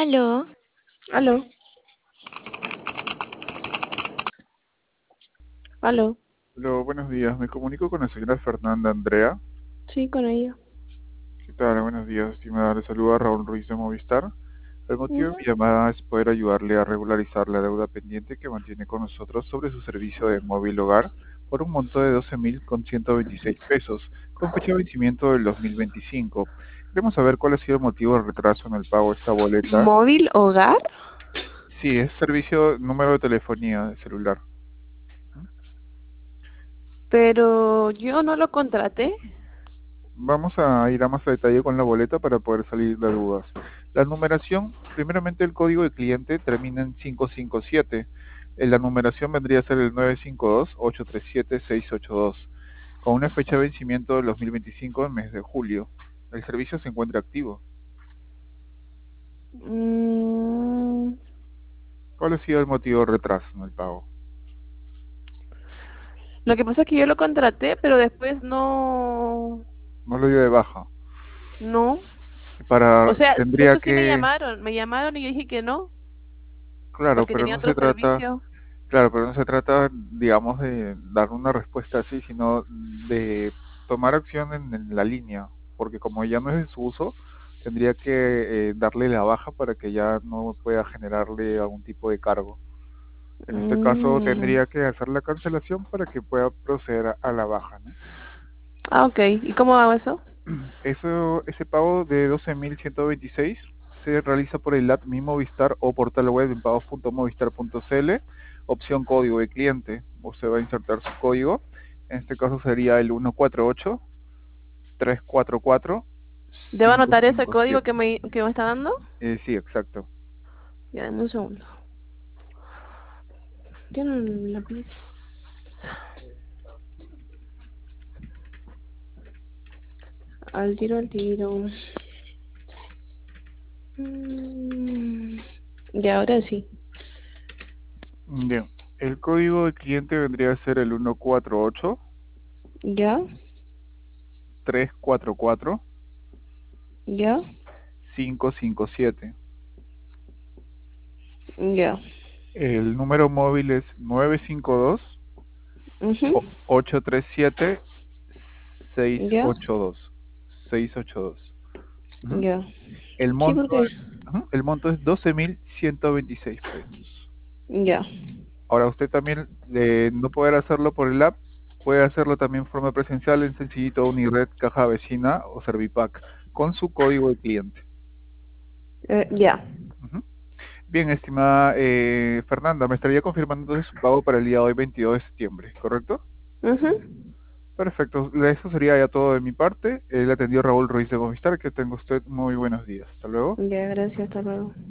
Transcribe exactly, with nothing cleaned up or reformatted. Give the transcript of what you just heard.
Aló, Aló, aló, Hola, buenos días. Me comunico con la señora Fernanda Andrea. sí, con ella. ¿Qué tal? Buenos días, estimada. Le saluda Raúl Ruiz de Movistar. El motivo de Ujú. mi llamada es poder ayudarle a regularizar la deuda pendiente que mantiene con nosotros sobre su servicio de móvil hogar por un monto de doce mil con ciento veintiséis pesos, con fecha de vencimiento del dos mil veinticinco. Queremos saber cuál ha sido el motivo del retraso en el pago de esta boleta. ¿Móvil hogar? Sí, es servicio número de telefonía de celular. Pero yo no lo contraté. Vamos a ir a más detalle con la boleta para poder salir de dudas. La numeración, primeramente el código de cliente termina en quinientos cincuenta y siete. Eh, La numeración vendría a ser el nueve cinco dos, ocho tres siete, seis ocho dos, con una fecha de vencimiento del dos mil veinticinco en mes de julio. El servicio se encuentra activo. Mm, ¿Cuál ha sido el motivo de retraso en el pago? lo que pasa es que yo lo contraté, pero después no, No lo dio de baja. no. O Para, sea, de tendría hecho sí me que, llamaron, me llamaron y yo dije que no, claro, porque pero tenía no otro se trata. servicio. Claro, pero no se trata, digamos, de dar una respuesta así, sino de tomar acción en, en la línea, porque como ya no es de su uso, tendría que eh, darle la baja para que ya no pueda generarle algún tipo de cargo. En este caso, Mm, tendría que hacer la cancelación para que pueda proceder a, a la baja, ¿no? ah, ok. ¿Y cómo hago eso? Eso, ese pago de doce mil ciento veintiséis se realiza por el app Mi Movistar o portal web en pagos punto movistar punto cl, opción código de cliente. Usted va a insertar su código. En este caso sería el uno cuatro ocho, tres cuatro cuatro, ¿Debo cinco anotar ese cinco código siete. que me, que me está dando? Eh, sí, exacto. Ya, dame un segundo. ¿Tiene un lápiz? Al tiro, al tiro. Mm, y ahora sí. Bien. El código de cliente vendría a ser el uno cuatro ocho, ¿Ya? tres cuatro cuatro, ¿Ya? cinco cinco siete. Ya. El número móvil es nueve cinco dos, Ujú. ocho tres siete, seis ¿Ya? ocho dos. seis ocho dos. Ujú. Ya. El Sí, monto porque... es, ujú, el monto es doce mil ciento veintiséis pesos. Ya. Ahora usted también, de no poder hacerlo por el app, puede hacerlo también de forma presencial en Sencillito Unired, Caja Vecina o Servipack con su código de cliente. Eh, ya. Ujú. Bien, estimada eh, Fernanda, me estaría confirmando entonces su pago para el día de hoy, veintidós de septiembre, ¿correcto? Ujú. Perfecto, eso sería ya todo de mi parte. Él atendió Raúl Ruiz de Movistar. Que tenga usted muy buenos días. Hasta luego. Ya, gracias. Hasta luego.